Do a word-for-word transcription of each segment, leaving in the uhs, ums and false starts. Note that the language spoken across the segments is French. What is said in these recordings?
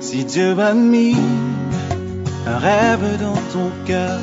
Si Dieu a mis un rêve dans ton cœur,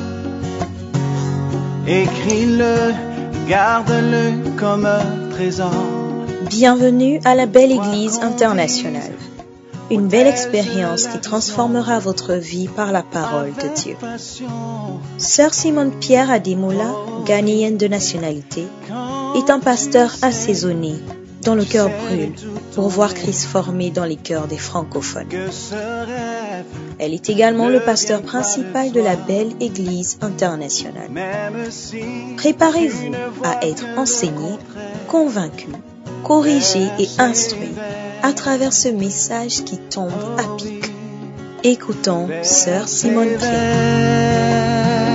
écris-le, garde-le comme un trésor. Bienvenue à la Belle Église internationale. Une belle expérience qui transformera votre vie par la parole de Dieu. Sœur Simone Pierre Ademola, ghanéenne de nationalité, est un pasteur assaisonné dont le cœur brûle pour voir Christ formé dans les cœurs des francophones. Elle est également le pasteur principal de la Belle Église internationale. Préparez-vous à être enseigné, convaincu, corrigé et instruit à travers ce message qui tombe à pic. Écoutons Sœur Simone Pierre.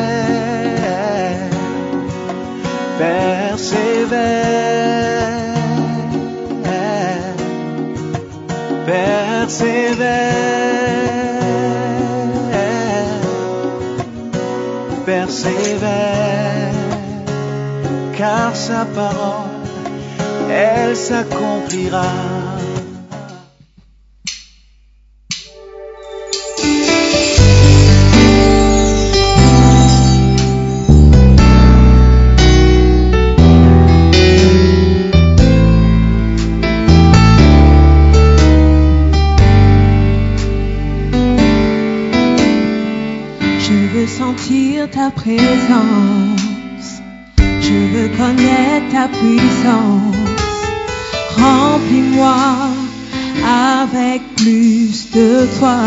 Persévère, persévère, persévère, car sa parole, elle s'accomplira. Sentir ta présence, je veux connaître ta puissance. Remplis-moi avec plus de toi.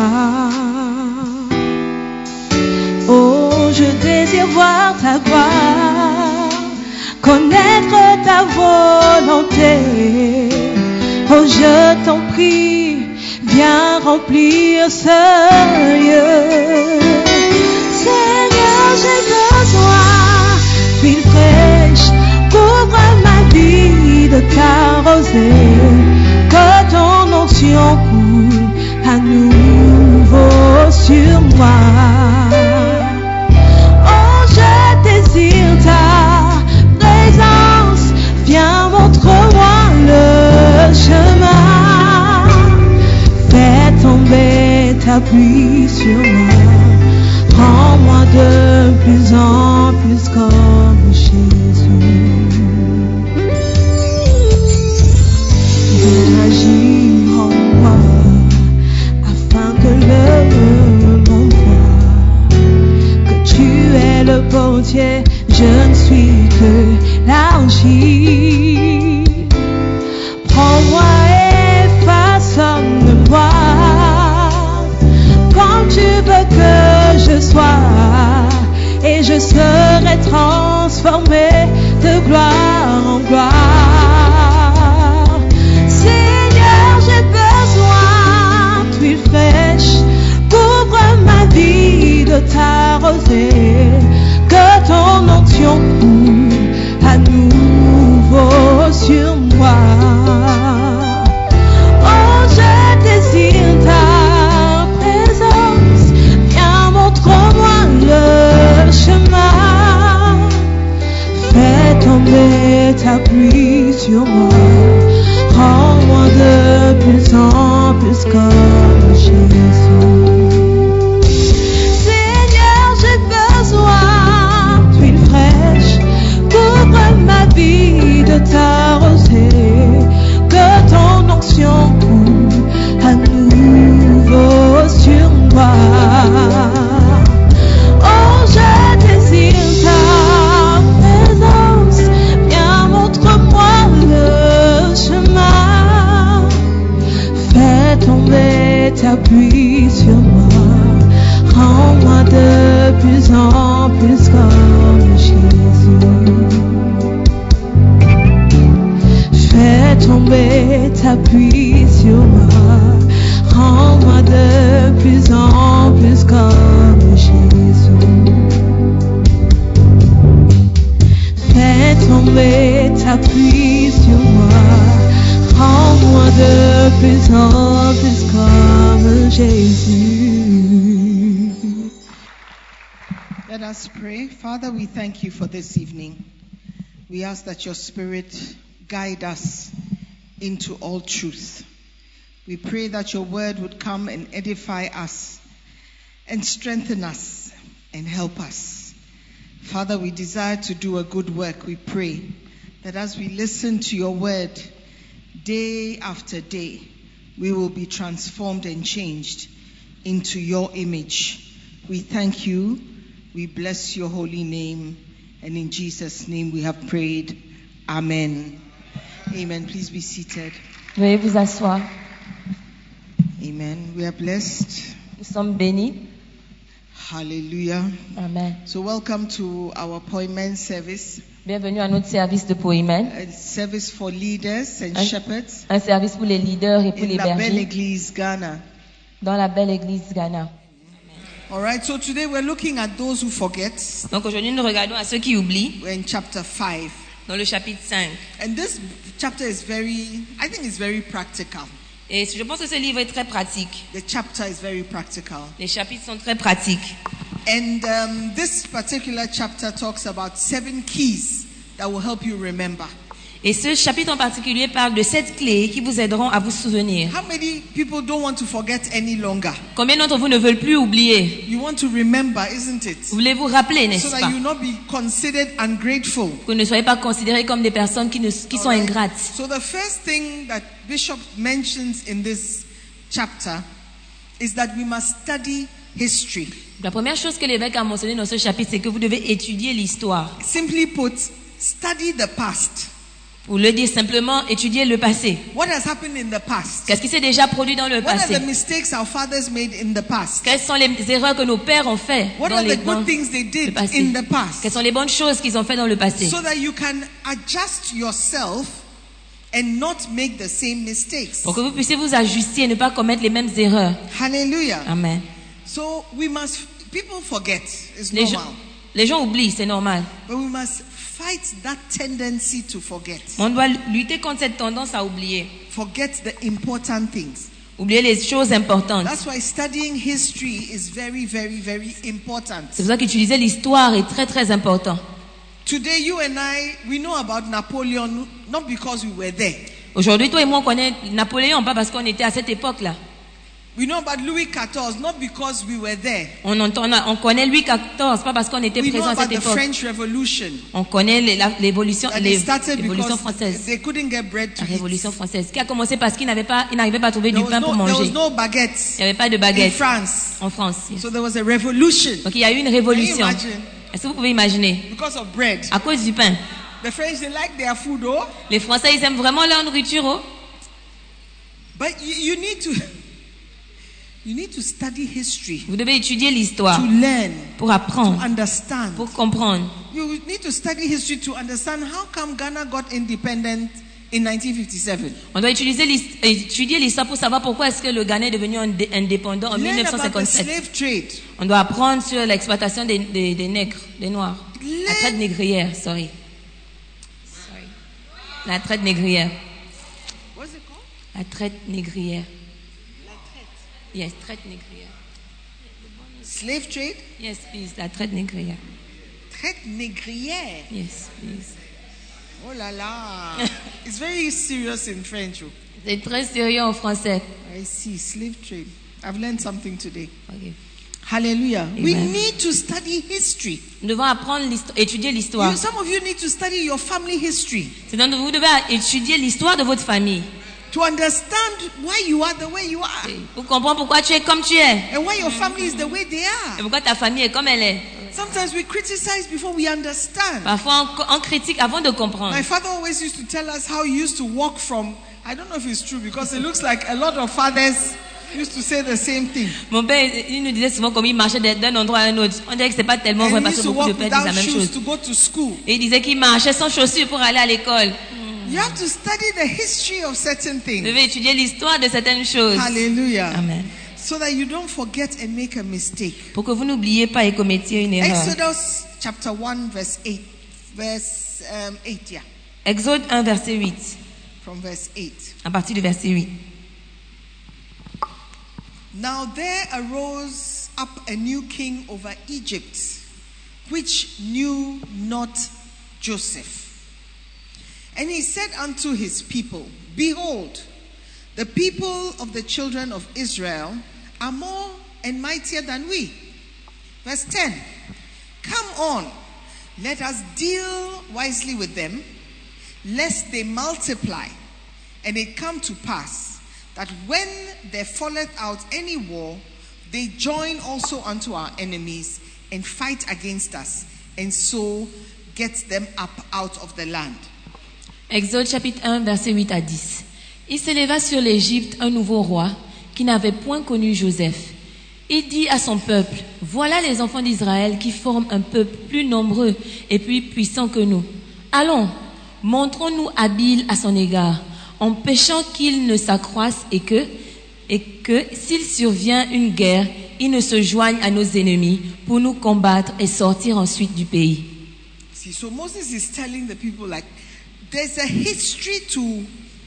Oh, je désire voir ta gloire, connaître ta volonté. Oh, je t'en prie, viens remplir ce lieu. Seigneur, j'ai besoin d'huile fraîche, couvre ma vie de ta rosée, que ton onction coule à nouveau sur moi. Oh, je désire ta présence, viens montre-moi le chemin, fais tomber ta pluie sur moi. Rends-moi de plus en plus comme Jésus. Agis en moi afin que le monde voie que tu es le bon Dieu, je ne suis que l'argile. Prends-moi et façonne-moi comme tu veux que je sois, et je serai transformé de gloire en gloire. Seigneur, j'ai besoin d'huile fraîche, couvre ma vie de ta rosée, que ton onction coule à nouveau sur moi. Oh, je désire ta montre-moi le chemin, fais tomber ta pluie sur moi, rends-moi de plus en plus comme Jésus. Seigneur, j'ai besoin d'huile fraîche, couvre ma vie de ta rosée, que ton onction coule à nouveau sur moi. Oh, je désire ta présence, viens montre-moi le chemin, fais tomber ta pluie sur moi, rends-moi de plus en plus comme Jésus. Fais tomber ta pluie sur moi, rends-moi de plus en plus comme Jésus. Fais tomber ta pluie sur moi, rends-moi de plus en plus comme Jésus. Let us pray. Father, we thank you for this evening. We ask that your Spirit guide us into all truth. We pray that your word would come and edify us and strengthen us and help us. Father, we desire to do a good work. We pray that as we listen to your word day after day, we will be transformed and changed into your image. We thank you. We bless your holy name. And in Jesus' name we have prayed. Amen. Amen. Please be seated. Veuillez vous asseoir. Amen. We are blessed. Nous sommes bénis. Hallelujah. Amen. So welcome to our appointment service. Bienvenue à notre service de Poimen, A service for leaders and Un- shepherds un service pour les leaders et pour in les La Belle bergers Église, Ghana. dans la belle église Ghana. All right, so today we're looking at those who forget. Donc aujourd'hui, nous regardons à ceux qui oublient We're in chapter five. dans le chapitre cinq. And this chapter is very, I think it's very practical. Et je pense que ce livre est très pratique. The chapter is very practical. Les chapitres sont très pratiques. And um, this particular chapter talks about seven keys that will help you remember. Et ce chapitre en particulier parle de sept clés qui vous aideront à vous souvenir. How many people don't want to forget any longer? Combien d'entre vous ne veulent plus oublier? You want to remember, isn't it? Vous voulez vous rappeler, So n'est-ce that pas? you not be considered ungrateful. Que vous ne soyez pas considérés comme des personnes qui, ne, qui sont Alright? ingrates. So the first thing that Bishop mentions in this chapter is that we must study history. La première chose que l'évêque a mentionné dans ce chapitre, c'est que vous devez étudier l'histoire. Simply put, study the past. Pour le dire simplement, étudier le passé. What has happened in the past? Qu'est-ce qui s'est déjà produit dans le What are passé? the mistakes our fathers made in the past? Quelles sont les erreurs que nos pères ont fait What dans, are les, the dans good things they le did passé? in the past? Quelles sont les bonnes choses qu'ils ont fait dans le passé? So that you can adjust yourself and not make the same mistakes. Pour que vous puissiez vous ajuster et ne pas commettre les mêmes erreurs. Hallelujah. Amen. So we must, people forget, it's Les gens, normal. les gens oublient, c'est normal. But we must fight that tendency to forget. On doit lutter contre cette tendance à oublier. Forget the important things. Oublier les choses importantes. That's why studying history is very, very, very important. C'est pour ça qu'utiliser l'histoire est très très important. Today, you and I, we know about Napoleon not because we were there. Aujourd'hui, toi et moi, on connaît Napoléon, pas parce qu'on était à cette époque-là. We know about Louis fourteenth not because we were there. On, entend, on connaît Louis quatorze, pas parce qu'on était We know présent à about cette the époque. French Revolution. On connaît les- la- l'évolution, That les- it started l'évolution because française. they couldn't get bread to La eat. révolution française, qui a commencé parce qu'ils n'avaient pas, ils n'arrivaient pas à trouver There du was, pain pour no, there was manger. no Il baguettes n'y avait pas de in baguette France. en France. yes. So there was a revolution Donc il y a eu une Can you révolution. imagine? Est-ce que vous pouvez imaginer? because of bread. À cause du pain. The French, they like their food, oh. Les Français, ils aiment vraiment leur nourriture. Oh. But you, you need to you need to study history Vous devez étudier l'histoire to learn, pour to apprendre, understand. pour comprendre. You need to study history to understand how come Ghana got independent in nineteen fifty-seven. On doit utiliser l'his- étudier l'histoire pour savoir pourquoi est-ce que le Ghana est devenu indé- indépendant en Learn about the mille neuf cent cinquante-sept. slave trade. On doit apprendre sur l'exploitation des, des, des nègres, des noirs. La Learn- traite négrière, sorry. Sorry. La traite négrière. What's it called? La traite négrière. Yes, traite négrière. Slave trade? Yes, please, la traite négrière. Traite négrière. Yes, please. Oh la la. It's very serious in French. oh. C'est très sérieux en français. I see. Slave trade. I've learned something today. Ok. Hallelujah. We Amen. need to study history. Nous devons apprendre, l'histo- étudier l'histoire. You, some of you need to study your family history C'est donc vous devez étudier l'histoire de votre famille. to understand why you are the way you are Pour comprendre pourquoi tu es comme tu es. and why your family is the way they Et are. pourquoi ta famille est comme elle est. Sometimes we criticize before we understand. Parfois, on, on critique avant de comprendre. My father always used to tell us how he used to walk from, I don't know if it's true because it looks like a lot of fathers used to say the same thing. Mon père, il nous disait souvent comment il marchait d'un endroit à un autre. On dirait que c'est pas tellement vrai And he parce used que to beaucoup de walk pères disent la without même shoes chose. to go to school. Et il disait qu'il marchait sans chaussures pour aller à l'école. You have to study the history of certain Vous things. devez étudier l'histoire de certaines choses. Hallelujah. Amen. So that you don't forget and make a mistake. Pour que vous n'oubliez pas et commettiez une erreur. Exodus chapter one verse eight. Verse um, eight, yeah. Exode un, verset huit. From verse eight. À partir du verset huit. Now there arose up a new king over Egypt, which knew not Joseph. And he said unto his people, Behold, The people of the children of Israel are more and mightier than we. Verse ten. Come on, let us deal wisely with them, lest they multiply, and it come to pass that when there falleth out any war, they join also unto our enemies and fight against us, and so get them up out of the land. Exode chapitre un, versets huit à dix. Il s'éleva sur l'Égypte un nouveau roi qui n'avait point connu Joseph. Il dit à son peuple, voilà les enfants d'Israël qui forment un peuple plus nombreux et plus puissant que nous. Allons, montrons-nous habiles à son égard, empêchant qu'il ne s'accroisse et que, et que s'il survient une guerre, il ne se joigne à nos ennemis pour nous combattre et sortir ensuite du pays. See, so Moses is telling the people, like, there's a history to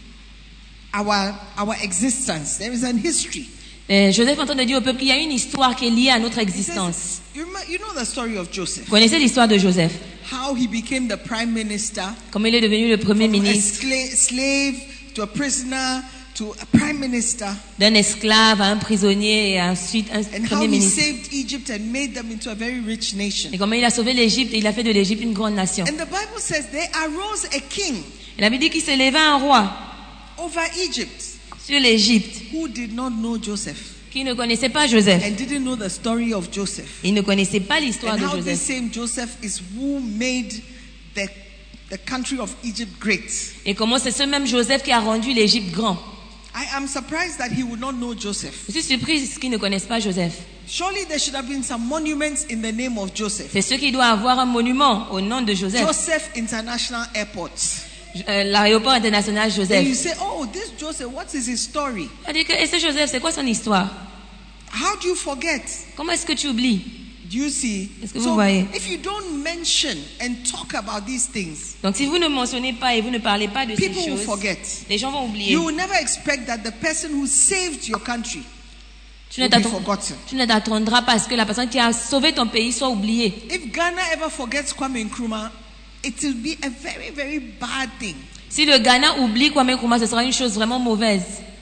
our, our existence. There is a history. Et Joseph est en train de dire au peuple qu'il y a une histoire qui est liée à notre He existence. says, you, remember, you know the story of Joseph, Vous connaissez l'histoire de Joseph, how he became the prime minister, comment il est devenu le premier from a ministre, skla- slave to a prisoner to a prime minister, d'un esclave à un prisonnier et ensuite un and how premier he ministre. saved Egypt and made them into a very rich nation. Et comment il a sauvé l'Égypte et il a fait de l'Égypte une grande nation. And the Bible says there arose a king Et la Bible dit qu'il s'éleva un roi over Egypt sur l'Égypte who did not know Joseph qui ne connaissait pas Joseph. and didn't know the story of Joseph. Il ne connaissait pas l'histoire And de how this Joseph. same Joseph is who made the, the country of Egypt great. Et comment c'est ce même Joseph qui a rendu l'Égypte grand. I am surprised that he would not know Joseph. Je suis surprise qu'ils ne connaissent pas Joseph. Surely there should have been some monuments in the name of Joseph. C'est ceux qui doivent avoir un monument au nom de Joseph. Joseph International Airport. Euh, L'aéroport international And you Joseph. say, oh, this Joseph, what is his story? On dit que, et ce Joseph, c'est quoi son histoire? How do you forget? Comment est-ce que tu oublies? Do you see? Est-ce que vous So voyez? if you don't mention and talk about these things, Donc si vous ne mentionnez pas et vous ne parlez pas de ces people will choses, forget. les gens vont oublier. You will never expect that the person who saved your country Tu ne will be t'attends- forgotten. tu ne t'attendras pas à ce que la personne qui a sauvé ton pays soit oubliée. If Ghana ever forgets Kwame Nkrumah, it will be a very, very bad thing. Si le Ghana oublie Kwame Nkrumah, ce sera une chose vraiment mauvaise.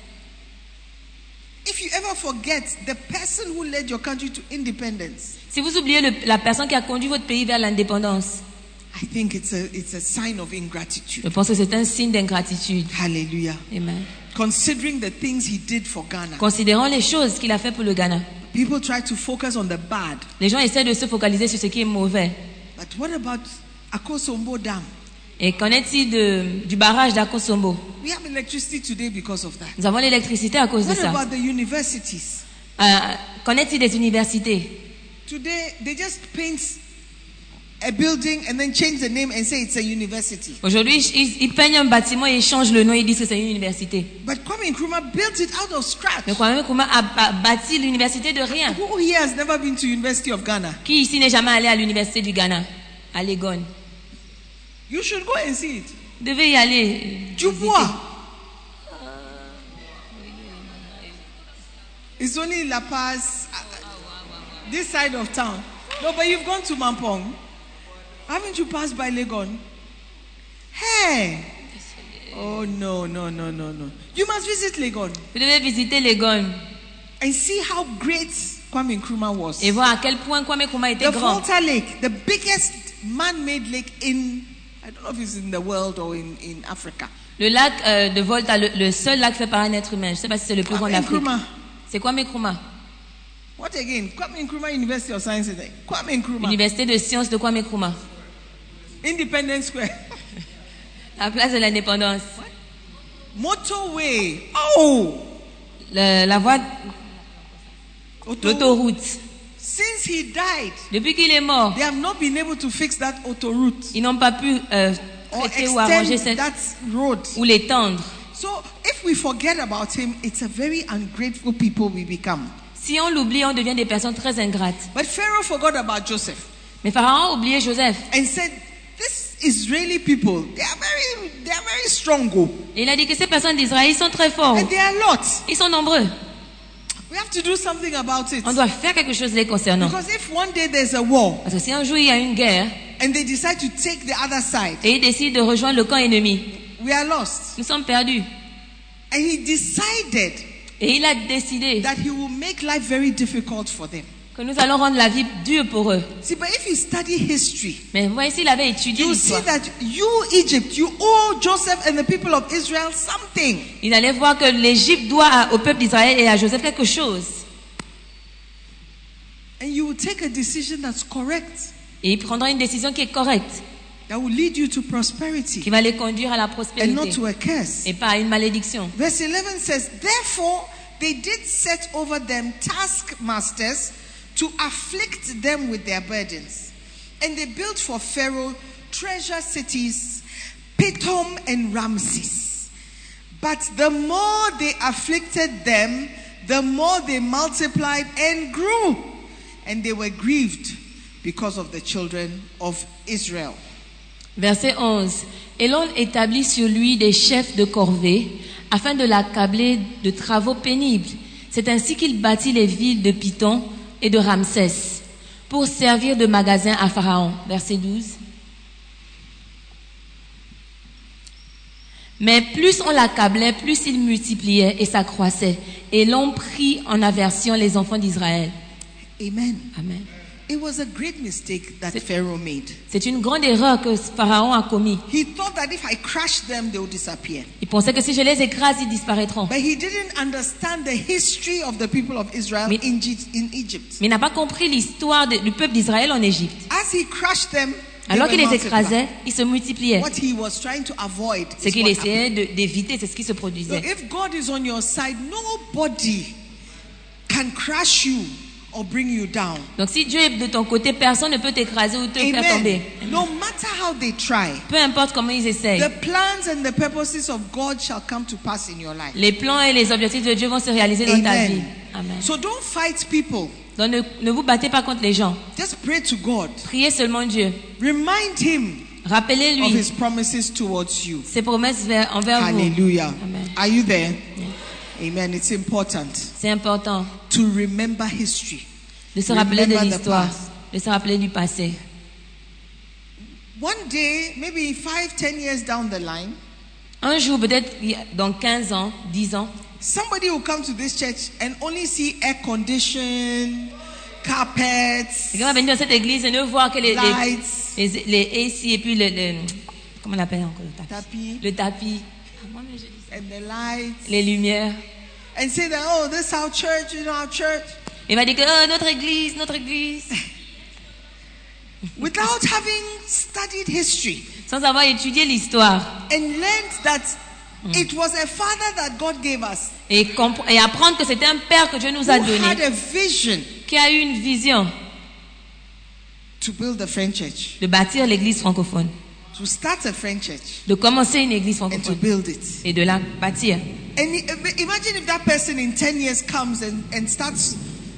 If you ever forget the person who led your country to independence, Si vous oubliez le- la personne qui a conduit votre pays vers l'indépendance, I think it's a, it's a sign of ingratitude. je pense que c'est un signe d'ingratitude. Hallelujah. Amen. Considering the things he did for Ghana. Considérons les choses qu'il a fait pour le Ghana. People try to focus on the bad. Les gens essaient de se focaliser sur ce qui est mauvais. But what about Akosombo Dam? Et qu'en est-il de, du barrage d'Akosombo? We have electricity today because of that. Nous avons l'électricité à cause de What ça. about the universities? Euh, qu'en est-il des universités? Today, they just paint a building and then change the name and say it's a university. Aujourd'hui, ils, ils peignent un bâtiment et ils changent le nom et ils disent que c'est une université. But Kwame Nkrumah built it out of scratch. Mais Kwame Nkrumah a, a bâti l'université de rien. Who here has never been to University of Ghana? Qui ici n'est jamais allé à l'université du Ghana? À Legon. You should go and see it. Vous devez y aller. Tu visiter. vois? It's only La Paz, uh, this side of town. No, but you've gone to Mampong. Haven't you passed by Legon? Hey! Oh, no, no, no, no, no. You must visit Legon Vous devez visiter Legon and see how great Kwame Nkrumah was. et voir à quel point Kwame Nkrumah était The grand. Volta Lake, the biggest man-made lake in, I don't know if it's in the world or in, in Africa. Le lac euh, de Volta, le, le seul lac fait par un être humain. Je ne sais pas si c'est le plus grand Kwame d'Afrique. Nkrumah. C'est Kwame Nkrumah. What again? Kwame Nkrumah University of Sciences. Kwame Nkrumah. Université de sciences de Kwame Nkrumah. Independence Square. La place de l'indépendance. Motorway. Oh! Le- la voie, Auto- l'autoroute. Since he died, Depuis qu'il est mort, they have not been able to fix that autoroute ils n'ont pas pu euh, or traiter ou arranger extend cette, that road. ou l'étendre. So if we forget about him, it's a very ungrateful people we become. Si on l'oublie, on devient des personnes très ingrates. But Pharaoh forgot about Joseph Mais Pharaon a oublié Joseph. and said, "These Israeli people, they are very, they are very strong, oh, Et il a dit que ces personnes d'Israël, ils sont très forts. and they are lots. Ils sont nombreux. We have to do something about it. On doit faire quelque chose les concernant. Because if one day there's a war Parce que si un jour il y a une guerre and they decide to take the other side, et ils décident de rejoindre le camp ennemi, we are lost. nous sommes perdus. And he decided Et il a décidé that he will make life very difficult for them. que nous allons rendre la vie dure pour eux. See, but if you study history, Mais voyez s'il avait étudié you see l'histoire, that you, Egypt, you owe Joseph and the people of Israel something. il allait voir que l'Égypte doit à- au peuple d'Israël et à Joseph quelque chose. And you will take a decision that's correct, Et il prendra une décision qui est correcte, that will lead you to prosperity qui va les conduire à la and not prospérité to a curse. et pas à une malédiction. Verse eleven says, therefore they did set over them taskmasters to afflict them with their burdens. And they built for Pharaoh treasure cities, Pithom and Ramses. But the more they afflicted them, the more they multiplied and grew. And they were grieved because of the children of Israel. Verset onze. Et l'on établit sur lui des chefs de corvée afin de l'accabler de travaux pénibles. C'est ainsi qu'il bâtit les villes de Python et de Ramsès pour servir de magasin à Pharaon. Verset douze. Mais plus on l'accablait, plus il multipliait et s'accroissait. Et l'on prit en aversion les enfants d'Israël. Amen. Amen. It was a great mistake that Pharaoh made. C'est une grande erreur que Pharaon a commis. He thought that if I crush them, they will disappear. Il pensait que si je les écrase, ils disparaîtront. But he didn't understand the history of the people of Israel Mais- in, G- in Egypt. Mais il n'a pas compris l'histoire de- du peuple d'Israël en Égypte. As he crushed them, they Alors were qu'il les multiplied. écrasait, ils se multipliaient. What he was trying to avoid Ce is qu'il what essayait happened. de- d'éviter, c'est ce qui se So produisait. if God is on your side, nobody can crush you or bring you down. Donc si Dieu est de ton côté, personne ne peut t'écraser ou te faire tomber. Amen. No matter how they try, Peu importe comment ils essayent. the plans and the purposes of God shall come to pass in your life. Les plans et les objectifs de Dieu vont se réaliser dans ta vie. Amen. Amen. So don't fight people. Donc ne, ne vous battez pas contre les gens. Just pray to God. Priez seulement Dieu. Remind him of Rappelez-lui his promises towards you. ses promesses vers- envers vous. Hallelujah. Amen. Are you there? Amen. It's important C'est important to remember history. de se rappeler de Remember the l'histoire, past. de se rappeler du passé. One day, maybe five, ten years down the line, Un jour, peut-être dans quinze ans, dix ans, somebody will come to this church and only see air condition, carpets, quelqu'un va venir dans cette église et ne voir que les, les, lights, les, les A C et puis le, le- comment on appelle encore le tapis? tapis, Le tapis, Ah, moi-même, je dis ça. and the lights, Les lumières. and say that, oh, this is our church, you know, our church, Il va dire que oh, notre église, notre église, without having studied history sans avoir étudié l'histoire and learned that it was a father that God gave us et, compre- et apprendre que c'était un père que Dieu nous a who donné, had a vision qui a eu une vision to build a French church, de bâtir l'église francophone, to start a French church de commencer une église and to francophone build it. et de la bâtir. And i- imagine if that person in ten years comes and, and starts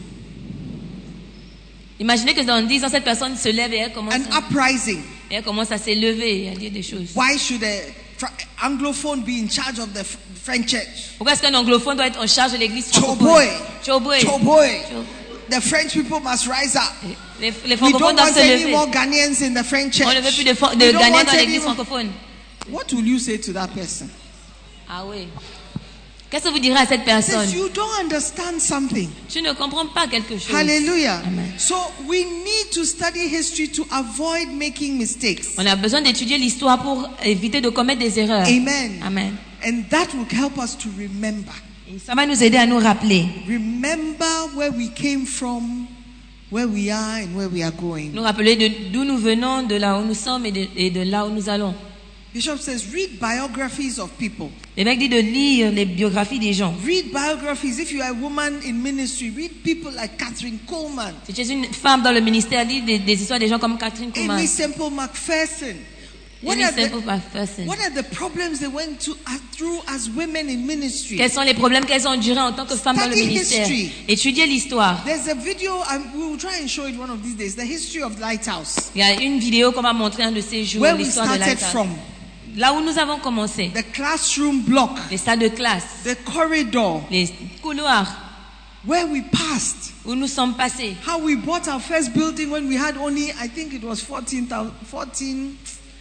Imaginez que dans dix ans, cette personne se lève et elle commence, an uprising. et elle commence à s'élever et à dire des choses. Why should a fr- anglophone be in charge of the f- French church? Pourquoi est-ce qu'un anglophone doit être en charge de l'église francophone? Choboy. Choboy. Choboy. Cho- The French people must rise up. Les, les We francophones don't doivent want se any lever. more Ghanaians in the French church. On ne veut plus de, fran- de We don't Ghanéens want dans any l'église more- francophone. What will you say to that person? Ah oui. Qu'est-ce que vous direz à cette personne? Says you don't understand something. Tu ne comprends pas quelque chose. Hallelujah. Amen. So we need to study history to avoid making mistakes. On a besoin d'étudier l'histoire pour éviter de commettre des erreurs. Amen. Amen. And that will help us to remember. Et ça va nous aider à nous rappeler. Remember where we came from, where we are, and where we are going. Nous rappeler de- d'où nous venons, de là où nous sommes et de, et de là où nous allons. Bishop says, read biographies of people. L'évêque dit de lire les biographies des gens. Read biographies. If you are a woman in ministry, read people like Catherine Coleman, Si tu es une femme dans le ministère, lis des, des histoires des gens comme Catherine Kuhlman, Amy Semple McPherson. What Amy are, Semple the, McPherson. what are the problems they went to, uh, through as women in ministry? Quels sont les problèmes qu'elles ont endurés en tant que femmes dans le Study ministère? history. Étudier l'histoire. There's a video, and we will try and show it one of these days, the history of Lighthouse, Il y a une vidéo qu'on va montrer un de ces jours, where we l'histoire de started Lighthouse. from. Là où nous avons commencé, The classroom block, les salles de classe, the corridor, les couloirs where we passed. où nous sommes passés. How we bought our first building when we had only, I think it was fourteen, fourteen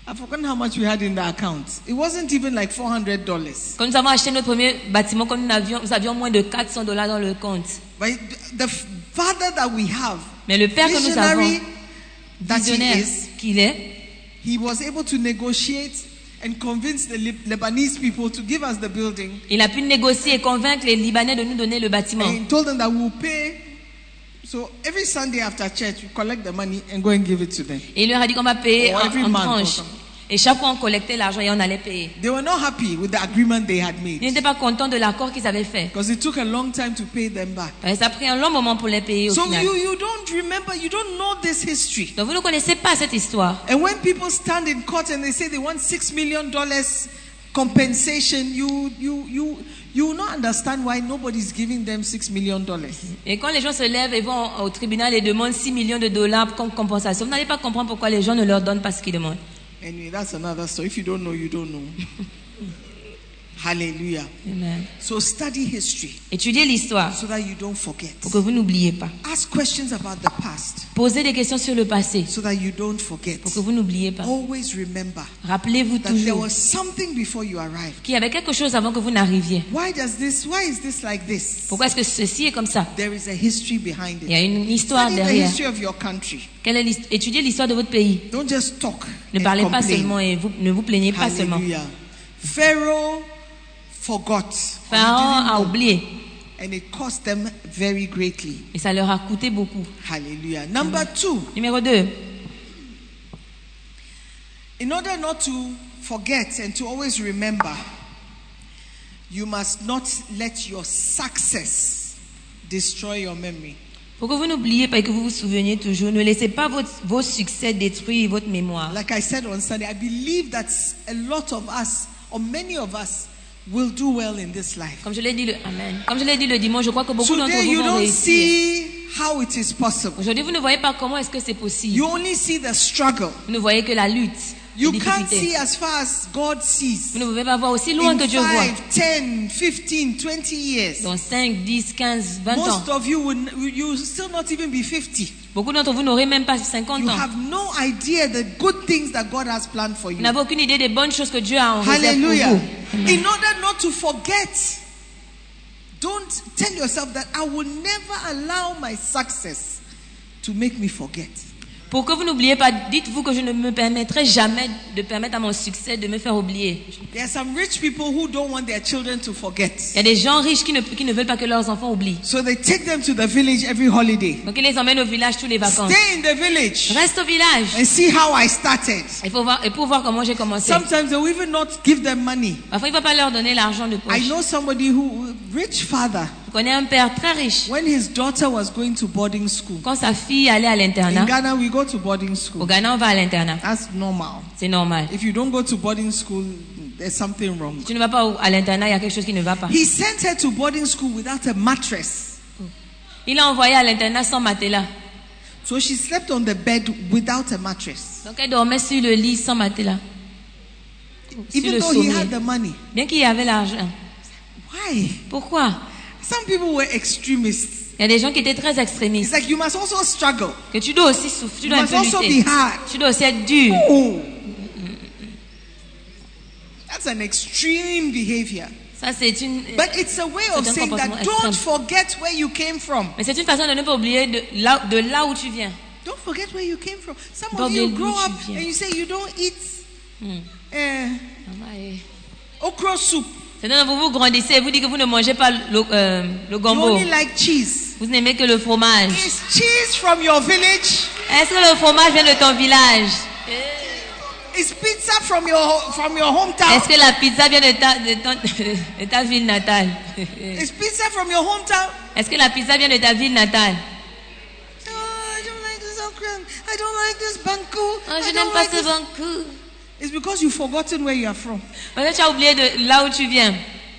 I've forgotten how much we had in the account. It wasn't even like four hundred dollars. Quand nous avons acheté notre premier bâtiment, quand nous avions, nous avions moins de quatre cents dollars dans le compte. But the father that we have, Mais le père que nous avons, visionary that he visionnaire is, qu'il est, he was able to negotiate and convince the Lib- Lebanese people to give us the building. il a pu négocier et convaincre les Libanais de nous donner le bâtiment. And he told them that we'll pay. So every Sunday after church, we collect the money and go and give it to them. Et il leur a dit qu'on va payer Or en, every en month or tranches. something. Et chaque fois on collectait l'argent et on allait payer. They were not happy with the agreement they had Ils made n'étaient pas contents de l'accord qu'ils avaient fait. because it took a long time to pay them back. Et ça a pris un long moment pour les payer au So final. you, you don't remember, you don't know this history. Donc vous ne connaissez pas cette histoire. And when people stand in court and they say they want six million dollars compensation, you you you you will not understand why nobody's giving them six million dollars. Et quand les gens se lèvent et vont au tribunal et demandent six millions de dollars comme compensation, vous n'allez pas comprendre pourquoi les gens ne leur donnent pas ce qu'ils demandent. Anyway, that's another story. If you don't know, you don't know. Hallelujah. Amen. So study history Étudiez l'histoire so that you don't forget. pour que vous n'oubliez pas. Ask questions about the past Posez des questions sur le passé so that you don't forget. pour que vous n'oubliez pas. Always remember Rappelez-vous that there toujours was something before you arrived. qu'il y avait quelque chose avant que vous n'arriviez. Why does this, why is this like this? Pourquoi est-ce que ceci est comme ça? There is a history behind Il y a it. une histoire Study the derrière. history of your country. Quelle est l'hist- Étudiez l'histoire de votre pays. Don't just talk Ne and parlez pas complain. seulement et vous, ne vous plaignez pas seulement. Hallelujah. Pharaoh forgot. Pharaon Or he a didn't oublié know. And it cost them very greatly. et ça leur a coûté beaucoup. Hallelujah. Number two, Numéro deux. in order not to forget and to always remember, you must not let your success destroy your memory. Pour que vous n'oubliez pas et que vous vous souveniez toujours, ne laissez pas votre, vos succès détruire votre mémoire. Like I said on Sunday, I believe that a lot of us, or many of us, will do well in this life. Comme je l'ai dit le, Amen. Comme je l'ai dit le dimanche, je crois que beaucoup d'entre Today, vous you vont don't réussir. see how it is possible. Aujourd'hui, vous ne voyez pas comment est-ce que c'est possible. You only see the struggle. Vous ne voyez que la lutte, les You can't see difficultés. as far as God sees. Vous ne pouvez pas voir aussi loin In que Dieu voit. five, ten, fifteen, twenty years. Dans cinq, dix, quinze, vingt ans. Most of you will, you will still not even be fifty. Beaucoup d'entre vous n'aurez même pas cinquante You ans. have no idea the good things that God has planned for you. Vous n'avez aucune idée des bonnes choses que Dieu a en réserve pour Hallelujah. vous. Amen. In order not to forget, don't tell yourself that I will never allow my success to make me forget. Pour que vous n'oubliez pas, dites-vous que je ne me permettrai jamais de permettre à mon succès de me faire oublier. There are some rich people who don't want their children to forget. Il y a des gens riches qui ne, qui ne veulent pas que leurs enfants oublient. So they take them to the village every holiday. Donc ils les emmènent au village tous les vacances. Stay in the village Reste au village. and see how I started. Il faut voir, et pour voir comment j'ai commencé. Sometimes they will even not give them money. Parfois, il ne va pas leur donner l'argent de poche. I know somebody who, rich father, Je connais un père très riche. when his daughter was going to boarding school. Quand sa fille allait à In l'internat, Ghana, we go to boarding au school. Ghana, on va à l'internat. That's normal. C'est normal. If you don't go to boarding school, there's something wrong. Si tu ne vas pas au- à l'internat, il y a quelque chose qui ne va pas. He sent her to boarding school without a mattress. Il l'a envoyée à l'internat sans matelas. So she slept on the bed without a mattress. Donc elle dormait sur le lit sans matelas. Sur Even le though he sommier. had the money. Bien qu'il y avait l'argent. Why? Pourquoi? Some people were extremists. Il y a des gens qui étaient très It's extrémistes. like you must also struggle. Que tu dois aussi souffrir, tu You dois un must peu also lutter. be hard. Tu dois aussi être dur. Oh. That's an extreme behavior. Ça, c'est une... But it's a way of C'est un saying that comportement don't extrême. forget where you came from. Mais c'est une façon de ne pas oublier de là, de là où tu viens. Don't forget where you came from. Some Pas of you oublier d'où grow tu up viens. and you say you don't eat Hmm. uh, Maman est- okra soup. C'est-à-dire vous vous grandissez et vous dites que vous ne mangez pas le, euh, le You gombo. only like cheese. Vous n'aimez que le fromage. Is cheese from your village? Est-ce que le fromage vient de ton village? Is pizza from your from your hometown? Est-ce que la pizza vient de ta, de ton- de ta ville natale? Is pizza from your hometown? Est-ce que la pizza vient de ta ville natale? Oh, I don't like this okra. I don't like this banku. Oh, I je don't n'aime pas like ce this. bankou. It's because you've forgotten where you are from. Parce que tu as oublié de là où tu viens.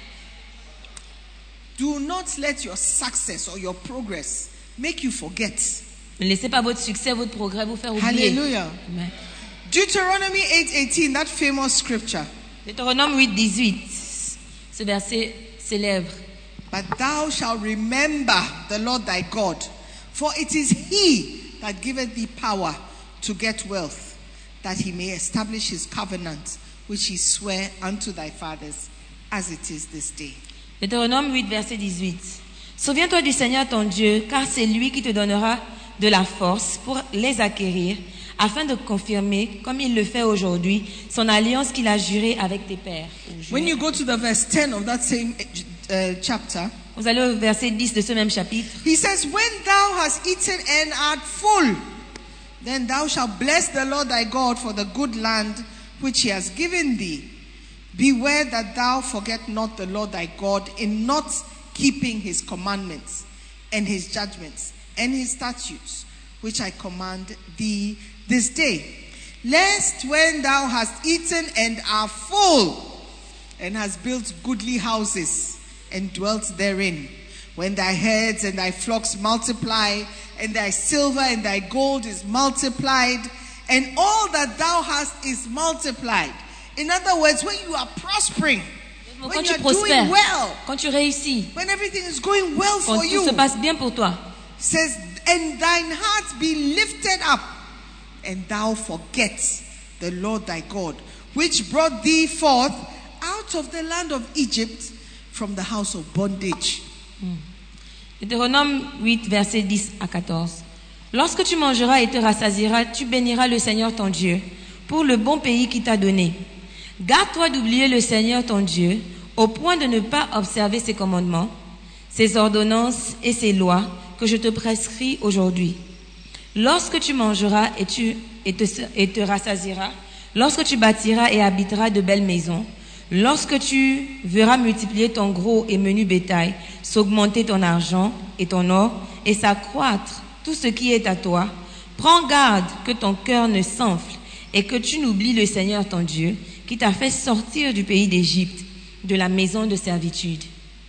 Do not let your success or your progress make you forget. Ne laissez pas votre succès, votre progrès vous faire oublier. Hallelujah. Amen. Deuteronomy eight eighteen, that famous scripture. Deutéronome huit, dix-huit. Ce verset célèbre. But thou shalt remember the Lord thy God, for it is he that giveth thee power to get wealth, that he may establish his covenant, which he sware unto thy fathers, as it is this day. Deutéronome huit, verset dix-huit. Souviens-toi du Seigneur ton Dieu, car c'est lui qui te donnera de la force pour les acquérir, afin de confirmer, comme il le fait aujourd'hui, son alliance qu'il a jurée avec tes pères. When you go to the verse ten of that same uh, chapter, Vous allez au verset dix de ce même chapitre. he says, when thou hast eaten and art full, then thou shalt bless the Lord thy God for the good land which he has given thee. Beware that thou forget not the Lord thy God in not keeping his commandments and his judgments and his statutes, which I command thee this day. Lest when thou hast eaten and art full, and hast built goodly houses and dwelt therein, when thy herds and thy flocks multiply, and thy silver and thy gold is multiplied, and all that thou hast is multiplied. In other words, when you are prospering, when Quand you tu are doing prospères, well, quand tu réussis, when everything is going well quand for tout you, se passe bien pour toi, says, and thine heart be lifted up, and thou forget the Lord thy God, which brought thee forth out of the land of Egypt from the house of bondage. Deutéronome huit, verset dix à quatorze. Lorsque tu mangeras et te rassasieras, tu béniras le Seigneur ton Dieu pour le bon pays qu'il t'a donné. Garde-toi d'oublier le Seigneur ton Dieu au point de ne pas observer ses commandements, ses ordonnances et ses lois que je te prescris aujourd'hui. Lorsque tu mangeras et, tu, et, te, et te rassasieras, lorsque tu bâtiras et habiteras de belles maisons, lorsque tu verras multiplier ton gros et menu bétail, s'augmenter ton argent et ton or, et s'accroître tout ce qui est à toi, prends garde que ton cœur ne s'enfle et que tu n'oublies le Seigneur ton Dieu, qui t'a fait sortir du pays d'Égypte, de la maison de servitude.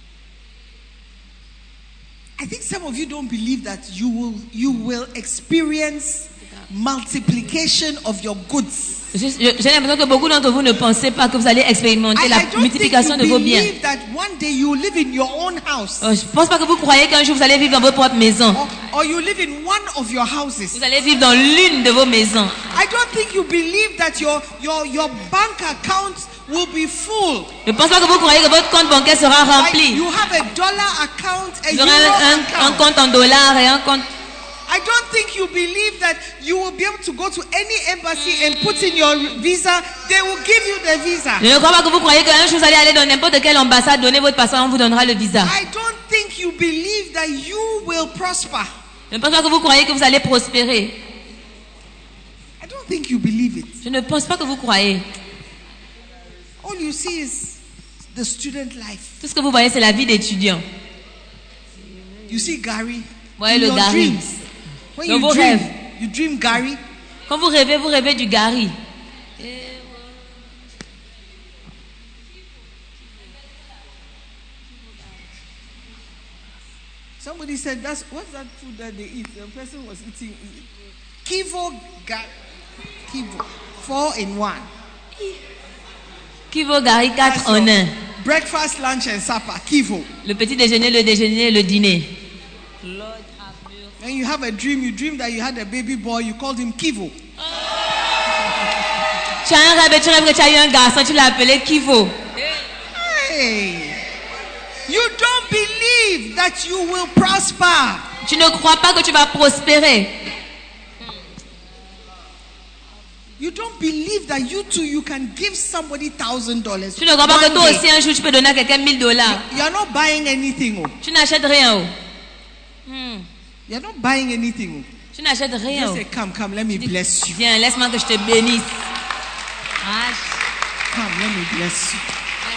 I think some of you don't believe that you will, you will experience multiplication of your goods. Je- je- J'ai l'impression que beaucoup d'entre vous ne pensez pas que vous allez expérimenter I, la I don't think multiplication you de vos biens. believe that one day you will live in your own house, Euh, Je ne pense pas que vous croyez qu'un jour vous allez vivre dans votre propre maison. or, or you live in one of your houses. Vous allez vivre dans l'une de vos maisons. I don't think you believe that your, your, your bank account will be full. Je ne pense pas que vous croyez que votre compte bancaire sera Like rempli. you have a dollar account, a Vous euro aurez un, un account. compte en dollars et un compte. I don't think you believe that you will be able to go to any embassy and put in your visa. They will give you the visa. Je ne crois pas que vous croyez qu'un jour vous allez aller dans n'importe quelle ambassade, donner votre passeport, on vous donnera le visa. I don't think you believe that you will prosper. Je ne pense pas que vous croyez que vous allez prospérer. I don't think you believe it. Je ne pense pas que vous croyez. All you see is the student life. Tout ce que vous voyez, c'est la vie d'étudiant. You see Gary. Voyez in le your Gary. dreams. When Dans you vos dream, rêves. you dream Gary. Quand vous rêvez, vous rêvez du Gary. Somebody said, "That's what's that food that they eat?" The person was eating Kivo Ga- Kivo, four in one. Qui vaut Gary quatre That's en your un. breakfast, lunch, and supper. Kivo. Le petit déjeuner, le déjeuner, le dîner. When you have a dream, you dream that you had a baby boy. You called him Kivo. Tu as un rêve et tu rêves que tu as eu un garçon, tu l'as appelé Kivo. Hey, you don't believe that you will prosper. Tu ne crois pas que tu vas prospérer. You don't believe that you too you can give somebody thousand dollars. Tu ne crois pas que toi aussi un jour tu peux donner à quelqu'un mille dollars. You are not buying anything. Oh. Tu n'achètes rien. Oh. Hmm. You are not buying anything. Oh. Tu n'achètes rien. Just Oh. say, come, come, let me bless you. Viens, laisse-moi que je te bénisse. Ah, Come, let me bless you.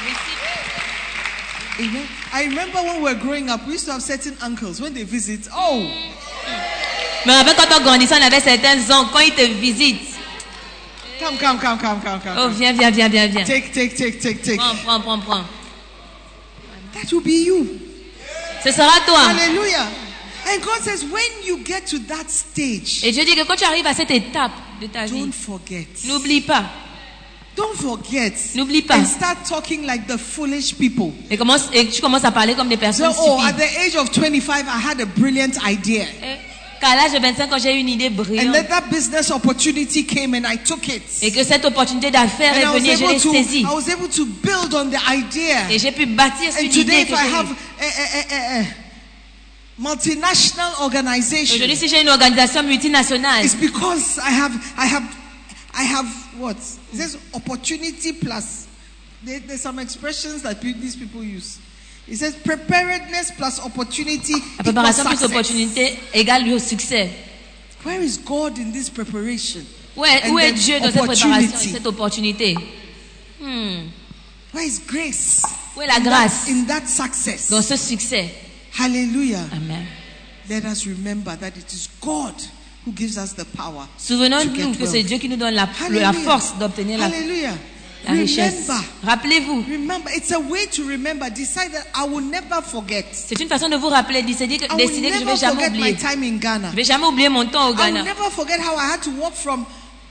Amen. I remember when we were growing up, we used to have certain uncles when they visit. Oh, Mais rappelle quand on grandissait, on avait certains oncles quand ils te visitent. come, come, come, come, come, come. Oh, come. viens, viens, viens, viens, viens. Take, take, take, take, take. Prends, prends, prends, prends. That will be you. Ce sera toi. Hallelujah. And God says, when you get to that stage, Et Dieu dit que quand tu arrives à cette étape de ta vie, don't forget. n'oublie pas. Don't forget. N'oublie pas. And start talking like the foolish people. Et, commence, et tu commences à parler comme des So, personnes oh, at stupides. the age of twenty-five, I had a brilliant idea. Et qu'à l'âge de vingt-cinq ans, j'ai eu une idée And brillante. then that business opportunity came and I took it. Et que cette opportunité d'affaires And est I was venue et je able l'ai to, saisie. I was able to build on the idea. Et j'ai pu bâtir sur And today, l'idée if que I j'ai have eue. a, a, a, a multinational organization, Aujourd'hui, si j'ai une organisation multinationale, it's because I have, I have, I have what? It says opportunity plus. There, there's some expressions that pe- these people use. It says preparedness plus opportunity la equals préparation plus success. opportunité égale au succès. Where is God in this preparation? Où est, And où est then Dieu dans cette préparation, opportunity. cette opportunité? Hmm. Where is grace? Où est la In grâce that, in that success. dans ce succès? Hallelujah. Amen. Let us remember that it is God who gives us the power. Souvenons-nous To que get c'est wealth. Dieu qui nous donne la, Hallelujah. la force d'obtenir la, Hallelujah. la richesse. Remember. Rappelez-vous, Remember. It's a way to remember. Decide that I will never forget. c'est une façon de vous rappeler, décider que, I will décider que je ne never vais jamais forget my oublier. time in Ghana. Je ne vais jamais oublier mon temps au I will Ghana. never forget how I had to walk from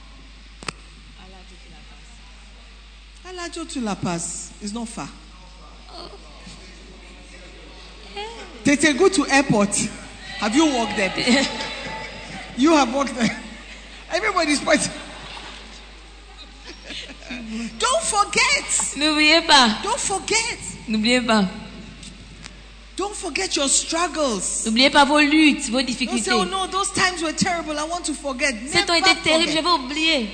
Alajo to La Paz. It's not far. Tetegu to airport. Have you walked there before? You have walked there. Everybody's pointing. Don't forget. N'oubliez pas, Don't forget. n'oubliez pas. Don't forget your struggles. N'oubliez pas vos luttes, vos Don't difficultés. say, oh no, those times were terrible. I want to forget. Ces temps Never étaient terribles, je forget. vais oublier.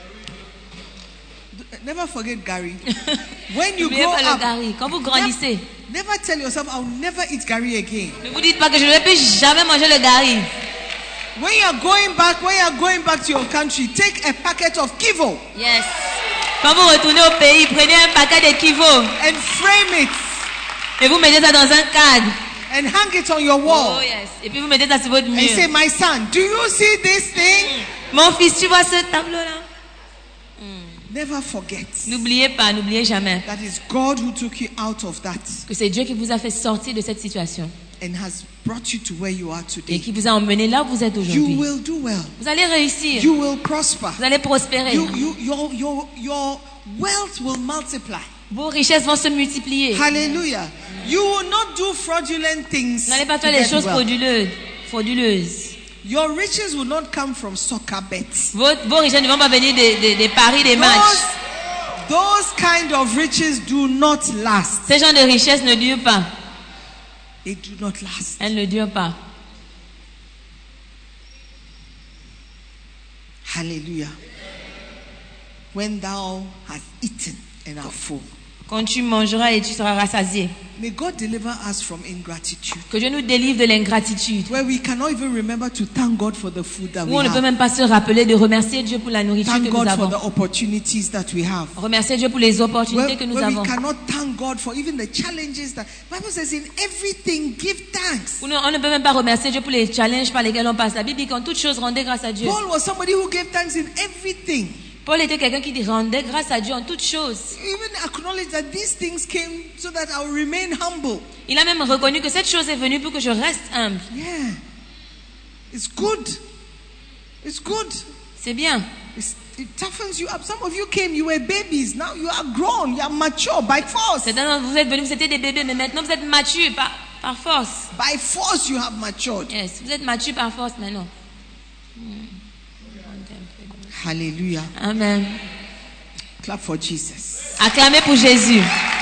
Never forget Gary. When you N'oubliez grow pas le up, gari. Quand vous grandissez, never, never tell yourself, I'll never eat Gary again. ne vous dites pas que je ne vais plus jamais manger le gari. When you are going back, when you are going back to your country, take a packet of Kivo Yes. Quand vous retournez au pays, prenez un paquet de Kivo and frame it et vous mettez ça dans un cadre. and hang it on your Oh wall yes. Et puis vous mettez ça sur votre and say, mur. my son, do you see this thing? Mon fils, tu vois ce tableau-là? Never forget N'oubliez pas, n'oubliez jamais that is God who took you out of that que c'est Dieu qui vous a fait sortir de cette situation and has brought you to where you are et today. qui vous a emmené là où vous êtes You aujourd'hui. will do well. Vous allez réussir. You will prosper. Vous allez prospérer. You, you, your, your, your wealth will multiply. Vos richesses vont se multiplier. Hallelujah. You will not do fraudulent things. Vous n'allez pas to faire des get choses wealth. frauduleuses. frauduleuses. Your riches will not come from soccer bets. Vos, vos richesses ne vont pas venir des, des, des paris, des matchs. Those, those kind of riches do not last. Ces genres de richesses ne durent pas. They do not last. Elles ne durent pas. Hallelujah. When thou hast eaten and art full. Quand tu mangeras et tu seras rassasié. May God deliver us from ingratitude. Que Dieu nous délivre de l'ingratitude. Where we cannot even remember to thank God for the food that Où we on ne peut have. même pas se rappeler de remercier Dieu pour la nourriture Thank que nous God for avons. the opportunities that we have. Remercier Dieu pour les opportunités Where, que nous where avons. we cannot thank God for even the challenges that Bible says in everything give thanks. Où nous- on ne peut même pas remercier Dieu pour les challenges par lesquels on passe. La Bible dit qu'en toutes choses, rendez grâce à Dieu. Paul was somebody who gave thanks in everything. Paul était quelqu'un qui rendait grâce à Dieu en toutes choses. Even acknowledge that these things came so that I will remain humble. Il a même reconnu que cette chose est venue pour que je reste humble. Yeah. It's good. It's good. C'est bien. It's, it toughens you up. Some of you came, you were babies. Now you are grown. You are mature by force. Certains d'entre vous êtes venus, vous étiez des bébés, mais maintenant vous êtes matures par, par force. By force you have matured. Yes, vous êtes matures par force maintenant. Hallelujah. Amen. Clap for Jesus. Acclamez pour Jésus.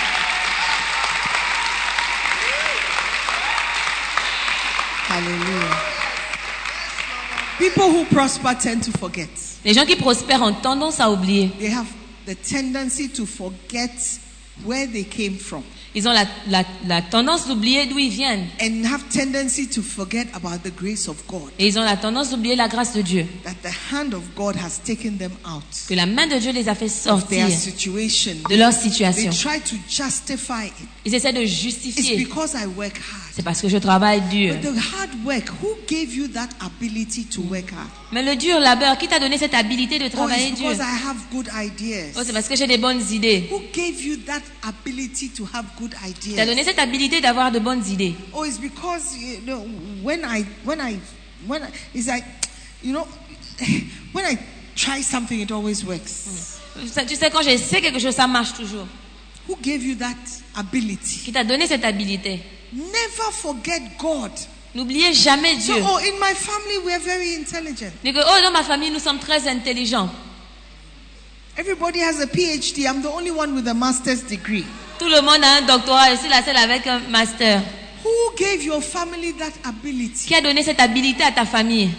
Hallelujah. People who prosper tend to forget. Les gens qui prospèrent ont tendance à oublier. They have the tendency to forget where they came from Ils ont la, la, la tendance d'oublier d'où ils viennent. and have tendency to forget about the grace of God. Et ils ont la tendance d'oublier la grâce de Dieu. That the hand of God has taken them out Que la main de Dieu les a fait of their sortir situation. de leur They situation. try to justify it. Ils essaient de It's justifier. because I work hard. C'est parce que je travaille dur. But the hard work, who gave you that ability to work hard? Mais le dur labeur, qui t'a donné cette habilité de Oh, travailler it's dur? because I have good ideas. Oh, c'est parce que j'ai des bonnes idées. Who gave you that ability to have good Tu as donné ideas? cette habilité d'avoir de bonnes idées. Oh, it's because you know when I when I when I, it's like you know when I try something it always works. Tu sais, quand j'essaie quelque chose, ça marche toujours. Who gave you that ability? Qui t'a donné cette habilité? Never forget God N'oubliez jamais So, Dieu. oh, in my family, we are very intelligent. Dites que, oh, dans ma famille, nous sommes très intelligents. Everybody has a P H D. I'm the only one with a master's degree. Tout le monde a un doctorat, je suis la seule avec un master. Who gave your family that ability? Qui a donné cette habilité à ta famille?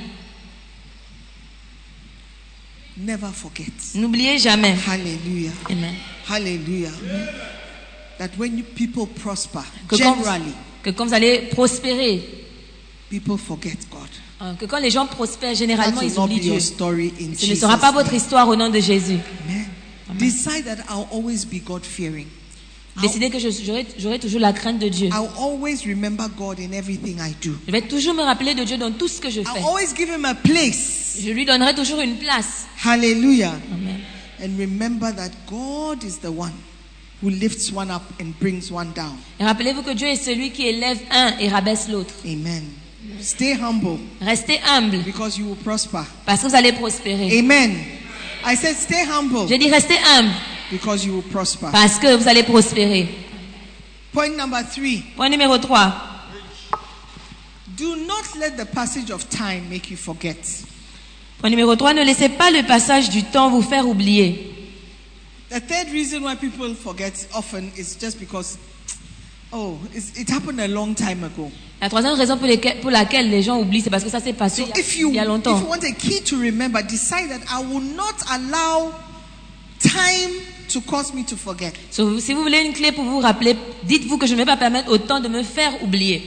Never forget. N'oubliez jamais. Hallelujah. Amen. Hallelujah. That when you, people prosper, Que quand, generally, que quand vous allez prospérer, people forget God. hein, que quand les gens prospèrent, That généralement, will ils not oublient be Dieu. your story in Ce ne Jesus' sera pas votre name. histoire au nom de Jésus. Amen. Decide that I'll always be God-fearing. Décidez que je- j'aurai j'aurai toujours la crainte de Dieu. I'll always remember God in everything I do. Je vais toujours me rappeler de Dieu dans tout ce que je fais. I'll always give him a place. Je lui donnerai toujours une place. Hallelujah. Amen. And remember that God is the one who lifts one up and brings one down. Et rappelez-vous que Dieu est celui qui élève un et rabaisse l'autre. Amen. Stay humble Restez humble because you will prosper. parce que vous allez prospérer. Amen. I said stay humble Je dis restez humble because you will prosper. parce que vous allez prospérer. Point number three. Point numéro trois. Do not let the passage of time make you forget. Point numéro trois. Ne laissez pas le passage du temps vous faire oublier. The third reason why people forget often is just because, oh, it's, it happened a long time ago. La troisième raison pour, lesquelles- pour laquelle les gens oublient, c'est parce que ça s'est passé So il y a, if you, il y a if you longtemps. want a key to remember, decide that I will not allow time to cause me to forget. So, si vous voulez une clé pour vous rappeler, dites-vous que je ne vais pas permettre au temps de me faire oublier.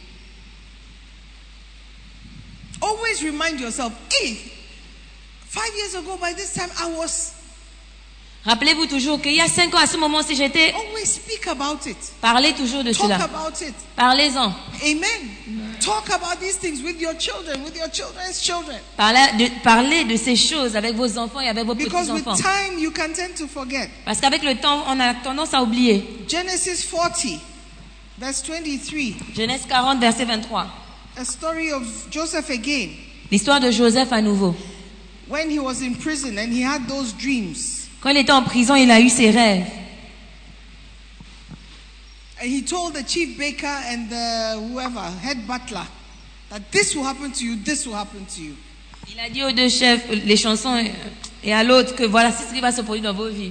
Always remind yourself, hey, five years ago by this time I was, Rappelez-vous toujours qu'il y a cinq ans, à ce moment-ci, j'étais... always speak about it. Parlez toujours de Talk cela. about it. Parlez-en. Amen. Talk about these things with your children, with your children's children. Parlez de, parlez de ces choses avec vos enfants et avec vos Because with petits-enfants. time you can tend to forget. Parce qu'avec le temps, on a tendance à oublier. Genesis forty, verse twenty-three. Genèse quarante, verset vingt-trois. A story of Joseph again. L'histoire de Joseph à nouveau. When he was in prison and he had those dreams. Quand il était en prison, il a eu ses rêves. And he told the chief baker and the whoever, head butler, that this will happen to you, this will happen to you. Il a dit aux deux chefs, les chansons, et- et à l'autre que voilà, c'est ce qui va se produire dans vos vies.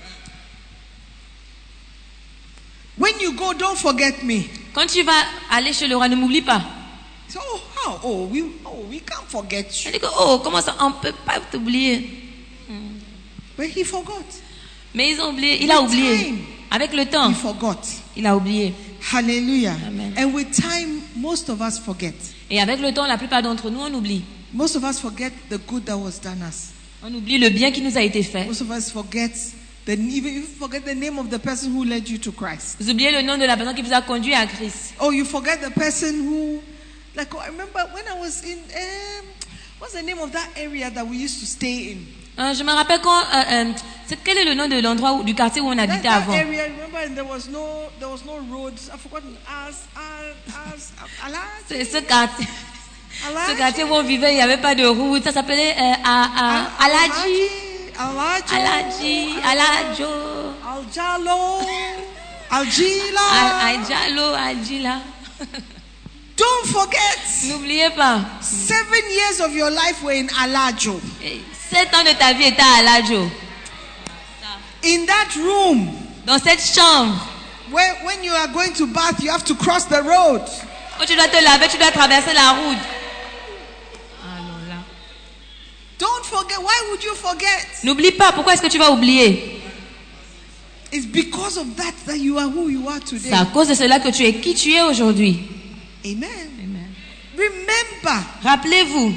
When you go, don't forget me. Quand tu vas aller chez le roi, ne m'oublie pas. So, oh, how? Oh, we, oh, we can't forget Il you. dit que, oh, comment ça, on ne peut pas t'oublier. But he forgot. Mais ils ont oublié, il a With oublié. time. Avec le temps, He forgot. il a oublié. Hallelujah. Amen. And with time, most of us forget. Et avec le temps, la plupart d'entre nous, on oublie. Most of us forget the good that was done us. On oublie le bien qui nous a été fait. Most of us forget the even you forget the name of the person who led you to Christ. Vous oubliez le nom de la personne qui vous a conduit à Christ. Oh, you forget the person who, like, oh, I remember when I was in, um, what's the name of that area that we used to stay in? Euh, je me rappelle quand, euh, euh, c'est- quel est le nom de l'endroit où- du quartier où on That, habitait that avant? area, remember, and there was no, there was no roads. I've forgotten. As, as, as, C'est Alaji, ce quartier, ce Alaji, quartier où on vivait, il n'y avait pas de route. Ça s'appelait euh, à, à, Aladji, Alaji, Aladji, Aladjo, Aljalo, Aljila. Al- Aljalo, Aljila. Don't forget, N'oubliez pas, seven years of your life were in Alajo. eh, sept ans de ta vie étaient à Aladjo. In that room, Dans cette chambre, where when you are going to bath, you have to cross the road. quand tu dois te laver, tu dois traverser la route. Alors là. Don't forget. Why would you forget? N'oublie pas, pourquoi est-ce que tu vas oublier? It's because of that that you are who you are today. C'est à cause de cela que tu es qui tu es aujourd'hui. Amen. Amen. Remember. Rappelez-vous,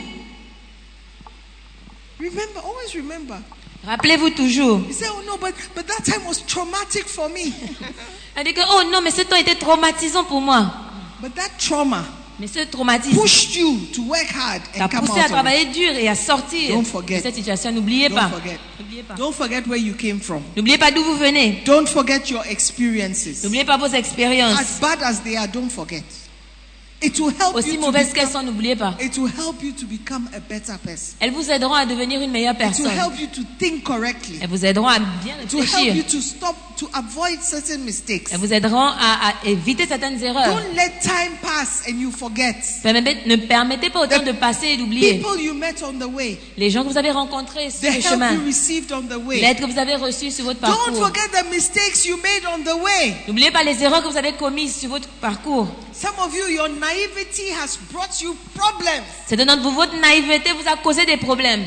Remember. Always remember. rappelez-vous toujours. You say, oh no, but, but that time was traumatic for me. Elle dit que, oh non, mais ce temps était traumatisant pour moi. But that trauma Mais ce traumatisme pushed you to work hard t'a and come poussé out à of it. travailler dur et à sortir Don't de forget. cette situation. N'oubliez Don't pas. forget. N'oubliez pas. Don't forget where you came from. N'oubliez pas d'où vous venez. Don't forget your experiences. N'oubliez pas vos expériences. As bad as they are, don't forget. It will help aussi you to mauvaises qu'elles become, sont, n'oubliez pas. it will help you to become a better person. Elles vous aideront à devenir une meilleure It will personne. help you to think correctly. Elles vous aideront à bien It will help you réfléchir. to stop, to avoid certain mistakes. Elles vous aideront à, à éviter certaines erreurs. Don't let time pass and you forget. Ne permettez pas au temps The de passer et d'oublier. People you met on the way, Les gens que vous avez rencontrés sur the le help chemin, you received on the way. l'aide que vous avez reçue sur votre Don't parcours. forget the mistakes you made on the way. N'oubliez pas les erreurs que vous avez commises sur votre parcours. Some of you, your naivety has brought you problems. Certains d'entre vous, votre naïveté vous a causé des problèmes.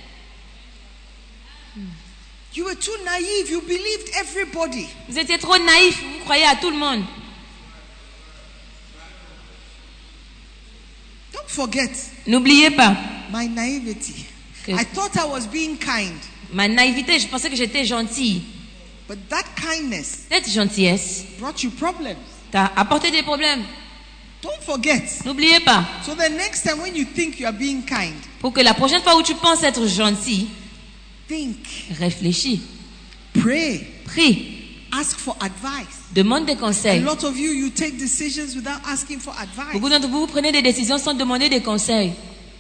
You were too naive. You believed everybody. Vous étiez trop naïf, vous croyez à tout le monde. Don't forget N'oubliez pas my naivety. que I thought I was being kind, ma naïveté, je pensais que j'étais gentille. but that kindness Cette gentillesse brought you problems. t'a apporté des problèmes. Don't forget. N'oubliez pas, So the next time when you think you are being kind, pour que la prochaine fois où tu penses être gentil, think, réfléchis, pray, prie, ask for advice. demande des A conseils. lot of you, you take decisions without asking for advice. Beaucoup d'entre vous, vous prenez des décisions sans demander des conseils.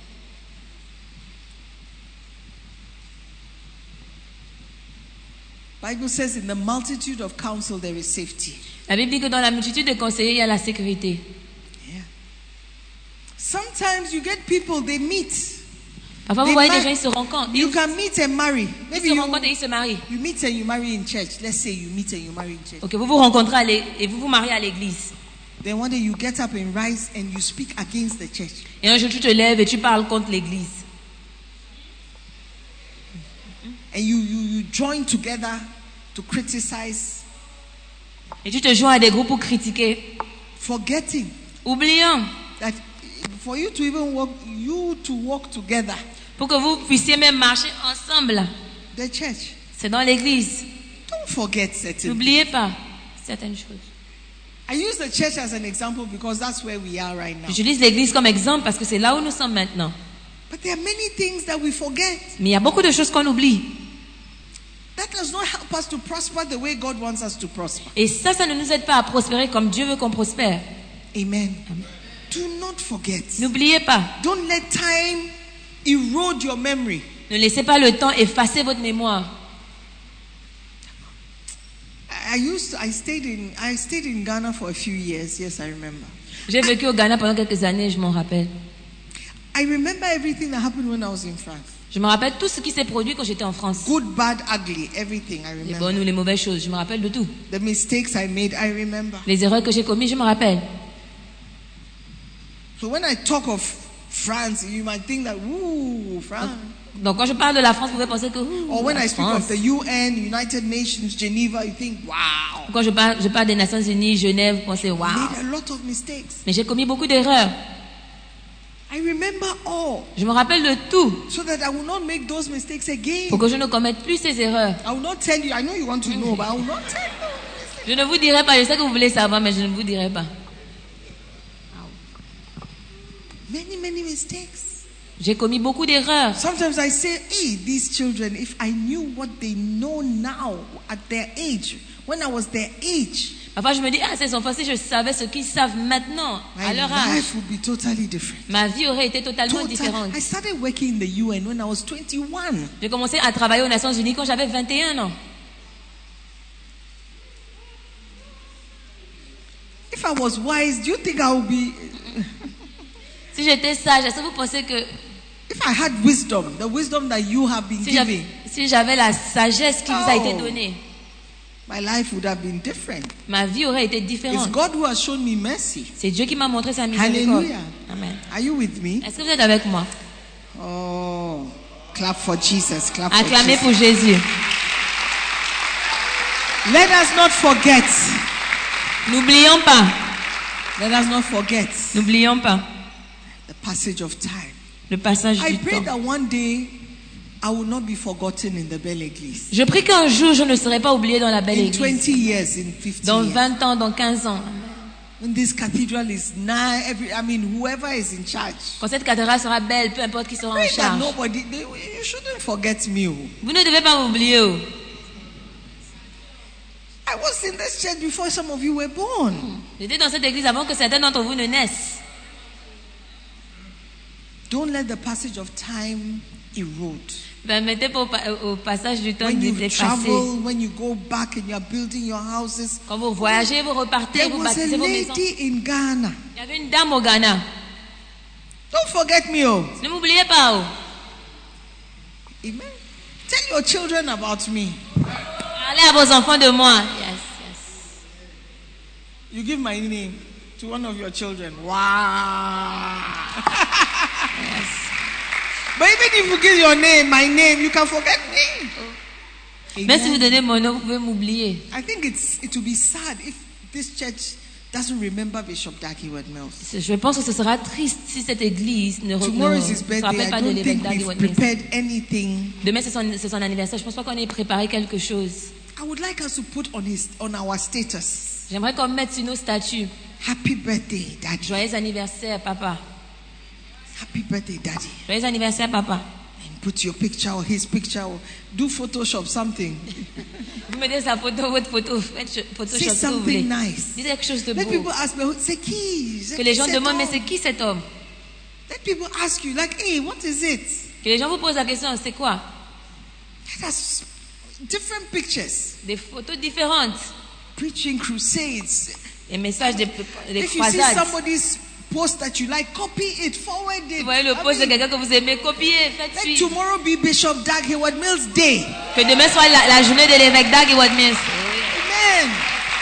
Bible says in the multitude of counsel there is safety. La Bible dit que dans la multitude de conseillers, il y a la sécurité. Yeah. Sometimes you get people, they meet. Parfois, vous They voyez mar- des gens, ils se rencontrent. You Ils, can meet and marry. ils Maybe se you, rencontrent et ils se marient. you meet and you marry in church. Let's say you meet and you marry in church. Ok, vous vous rencontrez à l'é- et vous vous mariez à l'église. Then one day you get up and rise and you speak against the church. Et un jour, tu te lèves et tu parles contre l'église. And you, you, you join together to criticize, Et tu te joins à des groupes pour critiquer. forgetting Oubliant, that for you to even walk, you to walk together, pour que vous puissiez même marcher ensemble, the church. c'est dans l'église. Don't forget certain. N'oubliez pas certaines choses. I use the church as an example because that's where we are right now. J'utilise l'église comme exemple parce que c'est là où nous sommes maintenant. But there are many things that we forget. Mais il y a beaucoup de choses qu'on oublie. That does not help us to prosper the way God wants us to prosper. Et ça, ça ne nous aide pas à prospérer comme Dieu veut qu'on prospère. Amen. Do not forget. N'oubliez pas, Don't let time erode your memory. ne laissez pas le temps effacer votre mémoire. I used to, I stayed in I stayed in Ghana for a few years. Yes, I remember. J'ai vécu au Ghana pendant quelques années, je m'en rappelle. I remember everything that happened when I was in France. Je me rappelle tout ce qui s'est produit quand j'étais en France. Good, bad, ugly, everything I Les remember. bonnes ou les mauvaises choses, je me rappelle de tout. The mistakes I made, I remember. Les erreurs que j'ai commises, je me rappelle. So when I talk of France, you might think that, ooh, France. Donc quand je parle de la France, vous pouvez penser que... ouh, Or when la I speak France. of the U N, United Nations, Geneva, you think, wow. Quand je parle, je parle des Nations Unies, Genève, vous pensez, waouh. Made a lot of mistakes. Mais j'ai commis beaucoup d'erreurs. I remember all, Je me rappelle de tout so that I will not make those mistakes again. pour que je ne commette plus ces erreurs. I will not tell you. I know you want to know, but I will not tell you. Je ne vous dirai pas, je sais que vous voulez savoir, mais je ne vous dirai pas. Many, many mistakes. J'ai commis beaucoup d'erreurs. Sometimes I say, hey, these children, if I knew what they know now at their age, when I was their age, Parfois, je me dis, ah, ces enfants, si je savais ce qu'ils savent maintenant, à my leur âge, life would be totally different. ma vie aurait été totalement Total- différente. I started working in the U N when I was twenty-one. J'ai commencé à travailler aux Nations Unies quand j'avais vingt et un ans. If I was wise, do you think I would be? Si j'étais sage, est-ce que vous pensez que If I had wisdom, the wisdom that you have been si j'avais, giving, si j'avais la sagesse qui vous a Oh. été donnée, my life would have been different. ma vie aurait été It's différente. God who has shown me mercy. C'est Dieu qui m'a montré sa miséricorde. Hallelujah. Amen. Are you with me? Est-ce que vous êtes avec moi? Oh, clap for Jesus. Clap for Acclamez Jesus. pour Jésus. Let us not forget. N'oublions pas, Let us not forget n'oublions pas the passage of time. le passage I du pray temps. that one day I will not be forgotten in the Belle Église. Je prie qu'un jour je ne serai pas oublié dans la belle In église. twenty years, in fifty Dans years. vingt ans, dans quinze ans. When this cathedral is now, every, I mean, whoever is in charge. Quand cette cathédrale sera belle, peu importe qui sera en Pray that charge. nobody, they, you shouldn't forget me. oh. Vous ne devez pas m'oublier. oh. I was in this church before some of you were born. J'étais dans cette église avant que certains d'entre vous ne naissent. Don't let the passage of time erode. Permettez pas au, pa- au passage du temps When de you dépasser. travel, when you go back and you are building your houses. Quand vous voyagez, vous repartez, There vous was a bâtissez vos maisons. lady in Ghana. Il y avait une dame au Ghana. Don't forget me, oh. Ne m'oubliez pas. Oh. Amen. Tell your children about me. Parlez à vos enfants de moi. Yes, yes. You give my name to one of your children. Wow. But even if you give your name, my name, you can forget me. Même si vous Amen. donnez mon nom, vous pouvez m'oublier. I think it's it will be sad if this church doesn't remember Bishop Dag Heward-Mills. Je pense que ce sera triste si cette église ne, re- Tomorrow ne is his se birthday. rappelle I pas de don't l'évêque think Dag we've Heward-Mills. prepared anything. Demain, c'est son, c'est son anniversaire. Je pense pas qu'on ait préparé quelque chose. I would like us to put on his on our status. J'aimerais qu'on mette sur nos statuts. Happy birthday, Daddy. Joyeux anniversaire, papa. Happy birthday, Daddy. Joyeux anniversaire, papa. And put your picture or his picture or do Photoshop something. Vous mettez sa photo, votre photo, faites Say Photoshop si vous voulez. something nice. Dites quelque chose de Let beau. people ask me, c'est qui? C'est Que les qui gens cet demandent, mais homme? c'est qui cet homme? Let people ask you, like, hey, what is it? Que les gens vous posent la question, c'est quoi? That's different pictures. Des photos différentes. Preaching crusades. Des messages, des, des If you see croisades. somebody's post that you like, copy it, forward it. Vous voyez le I post de mean, quelqu'un que vous aimez, copiez, faites let suivre. tomorrow be Bishop Dag Heward-Mills Day. Que demain soit la, la journée de l'évêque Dag Heward-Mills. Amen.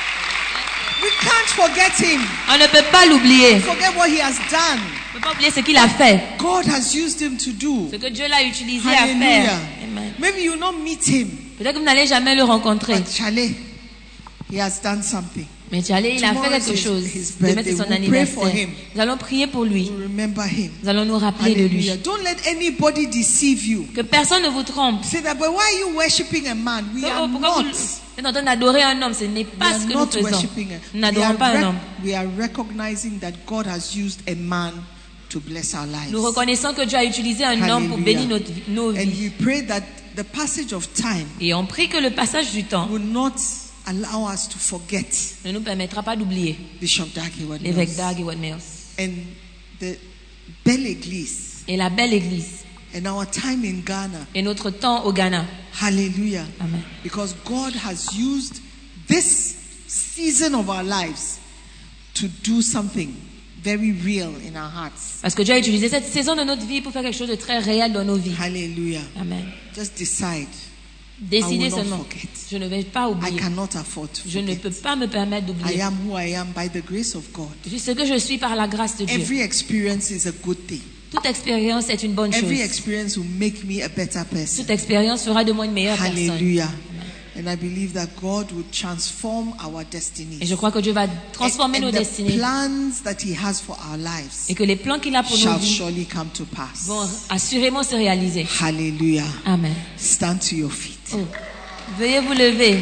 We can't forget him. On ne peut pas l'oublier. Forget what he has done. On ne peut pas oublier ce qu'il a fait. God has used him to do. Ce que Dieu l'a utilisé à Hallelujah. faire. Amen. Maybe you will not meet him, Peut-être que vous n'allez jamais le rencontrer. but Chale, he has done something. Mais Tchalé, il a fait Tomorrow quelque is his- chose. his Demain, birthday. c'est son We'll pray for anniversaire. him. Nous allons prier pour lui. You remember him. Nous allons nous rappeler de lui. Hallelujah. Don't let anybody deceive you. Que personne ne vous trompe. Say that, but why are you worshiping a man? We Oh, are pourquoi vous not. êtes en train d'adorer un homme? Ce n'est We pas are ce que nous not faisons. worshiping a Nous we are, n'adorons pas un rec- homme. we are recognizing that God has used a man to bless our lives. Nous reconnaissons que Dieu a utilisé un homme pour Hallelujah. bénir notre vie- nos And vies. we pray that the passage of time Et on prie que le passage du temps will not allow us to forget ne nous permettra pas d'oublier Bishop Dag l'évêque Heward-Mills Dag Heward-Mills and the Belle Église et la belle église and our time in Ghana. et notre temps au Ghana. Hallelujah. Amen. Because God has used this season of our lives to do something very real in our hearts. Parce que Dieu a utilisé cette saison de notre vie pour faire quelque chose de très réel dans nos vies. Hallelujah. Amen. Just decide. Décidez I will not seulement. forget. Je ne vais pas I oublier. cannot afford to Je ne forget. peux pas me permettre I d'oublier. am who I am by the grace of God. Je suis ce que je suis par la grâce de Dieu. Every experience is a good thing. Toute expérience est une bonne Every chose. experience will make me a better person. Toute expérience fera de moi une meilleure personne. Hallelujah. And I believe that God will transform our destinies. Et je crois que Dieu va transformer And- nos and the destinées. plans that He has for our lives Et que les plans qu'il a pour nos shall vies surely come to pass. vont assurément se réaliser. Hallelujah. Amen. Stand to your feet. Oh. Veuillez vous lever.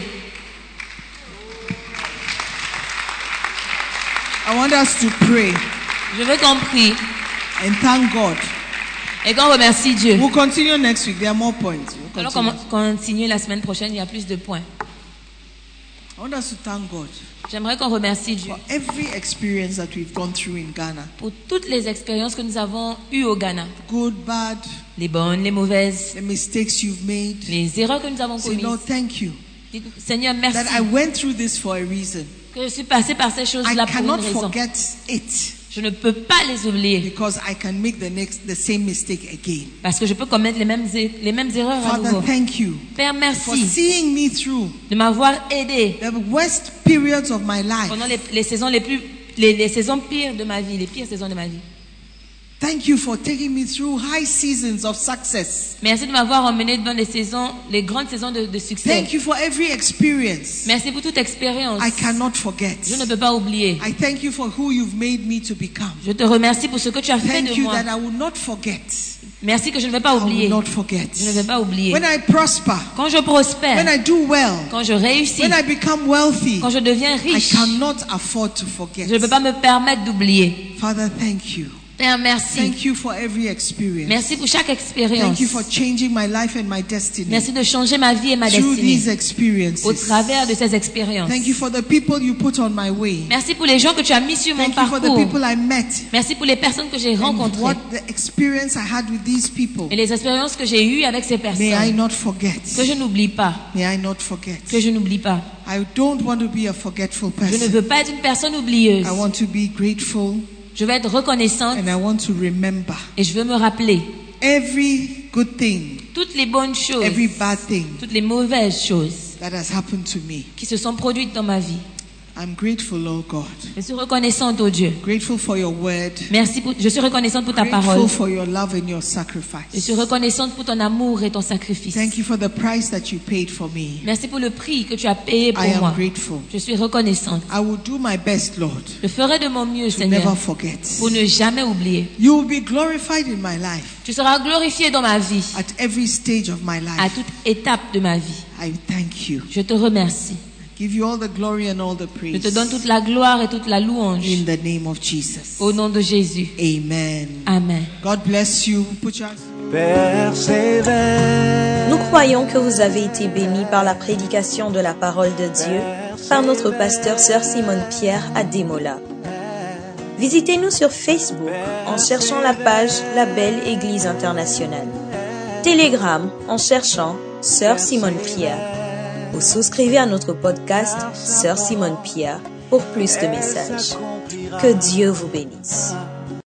I want us to pray Je veux qu'on prie and thank God. et qu'on remercie Dieu. We'll continue next week. There are more points. We'll Allons continue. continuer la semaine prochaine, il y a plus de points. I want us to thank God J'aimerais qu'on remercie Dieu for every experience that we've gone through in Ghana. pour toutes les expériences que nous avons eues au Ghana. Good, bad, Les bonnes, les mauvaises, the mistakes you've made. les erreurs que nous avons Say, Lord, commises. thank you Dites, Seigneur, that merci I went through this for a reason. que je suis passé par ces I choses-là pour une cannot raison. forget it Je ne peux pas les oublier because I can make the next the same mistake again. parce que je peux commettre les mêmes, er- les mêmes erreurs à Father, nouveau. thank you Père, for merci seeing me through de m'avoir aidé the worst periods of my life. pendant les, les saisons les plus, les, les saisons pires de ma vie, les pires saisons de ma vie. Thank you for taking me through high seasons of success. Merci de m'avoir emmené dans les saisons, les grandes saisons de, de succès. Thank you for every experience. Merci pour toute expérience. I cannot forget. Je ne peux pas oublier. I thank you for who you've made me to become. Je te remercie pour ce que tu as fait Thank de you moi. that I will not forget. Merci que je ne vais pas I will oublier. not forget. Je ne vais pas oublier. When I prosper, Quand je when prospère, I do well, quand je réussis, when I become wealthy, quand je deviens I riche, cannot afford to forget. je ne peux pas me permettre d'oublier. Father, thank you Père, merci. Thank you for every experience. Merci pour chaque Thank expérience. you for changing my life and my destiny. Merci de changer ma vie et ma Through these destinée experiences. au travers de ces expériences. Thank you for the people you put on my way. Merci pour les gens que tu as mis sur mon Thank you for the parcours. people I met. Merci pour les personnes que j'ai And rencontrées what the experience I had with these people. et les expériences que j'ai eues avec ces May I personnes. not forget. Que je n'oublie pas. May I not forget. Que je n'oublie pas. I don't want to be a forgetful Je ne person. veux pas être une personne oublieuse. I want to be grateful Je veux être reconnaissante and I want to remember et je veux me rappeler every good thing, toutes les bonnes choses, every bad thing toutes les mauvaises choses that has happened to me. qui se sont produites dans ma vie. I'm grateful, Lord God. Je suis reconnaissante, oh Dieu. Grateful for your word. Merci pour, je suis reconnaissante pour ta Grateful parole. for your love and your Je sacrifice. suis reconnaissante pour ton amour et ton sacrifice. Thank you for the price that you paid for me. Merci pour le prix que tu as payé pour I am moi. grateful. Je suis reconnaissante. I will do my best, Lord, Je ferai de mon mieux, to Seigneur, never forget. pour ne jamais oublier. You will be glorified in my life Tu seras glorifié dans ma vie, at every stage of my à life. toute étape de ma vie. I thank you. Je te remercie. Give you all the glory and all the Je praise. te donne toute la gloire et toute la louange. In the name of Jesus. Au nom de Jésus. Amen. Amen. God bless you. Put your Persévère. Nous croyons que vous avez été bénis par la prédication de la parole de Dieu par notre pasteur Sœur Simone Pierre à Démola. Visitez-nous sur Facebook en cherchant la page La Belle Église Internationale. Telegram en cherchant Sœur Simone Pierre. Ou souscrivez à notre podcast Sœur Simone Pierre pour plus de messages. Que Dieu vous bénisse.